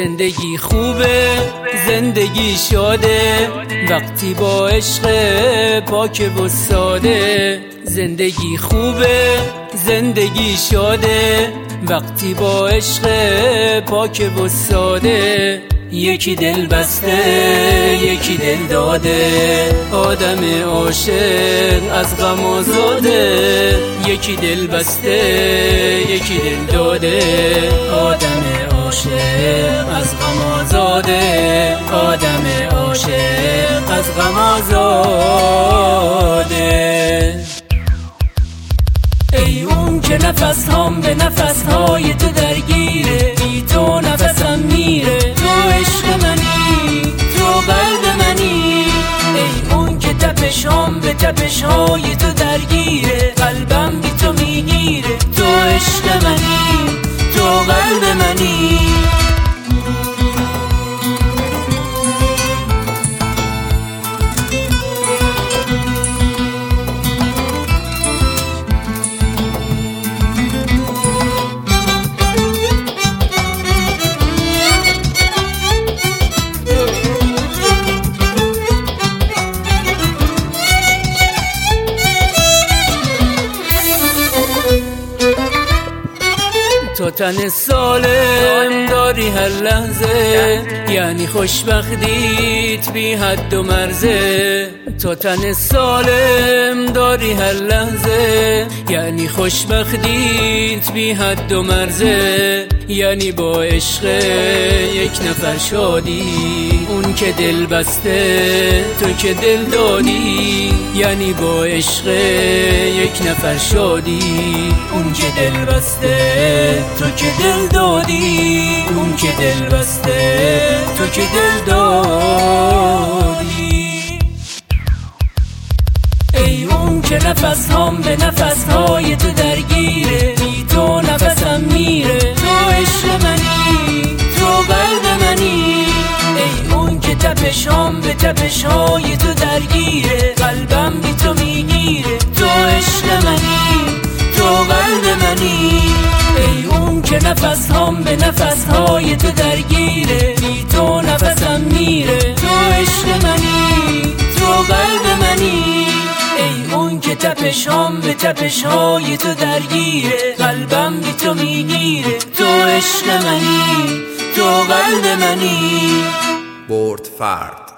زندگی خوبه، زندگی شاده وقتی با عشق پاک و ساده. زندگی خوبه، زندگی شاده وقتی با عشق پاک و ساده. یکی دل بسته یکی دل داده، آدم عاشق از غم آزاده. یکی دل بسته یکی دل داده، آدم عاشق از غم آزاده. آدم عاشق از غم آزاده. ای اون که نفس هم به نفس های تو درگیره، بی تو نفسم میره. تو عشق منی، تو قلب منی. ای اون که تپش هم به تپش های تو درگیره، قلبم بی تو میگیره. تو عشق منی، تو قلب منی. تو تن سالم داری هر لحظه، یعنی خوشبختیت بی حد و مرزه. تو تن سالم داری هر لحظه، یعنی خوشبختیت بی حد و مرزه. یعنی با عشق یک نفر شادی، اون که دل بسته تو که دل دادی. یعنی با عشق یک نفر شادی، اون که دل بسته تو که دل دادی. اون که دل بسته تو که دل دادی. ای اون که نفس هم به نفس های تو درگیره، بی تو نفسم میره. تو عشق منی، تو قلب منی. ای اون که تپش هم به تپش های تو درگیره، قلبم بی تو میگیره. تو عشق منی، تو قلب منی. ای اون که نفس هم به نفس های تو درگیره، بی تو نفسم میره. تو عشق منی، تو قلب منی. ای اون که تپش هم به تپش های تو درگیره، قلبم بی تو میگیره. تو عشق منی، تو قلب منی. برد فرد.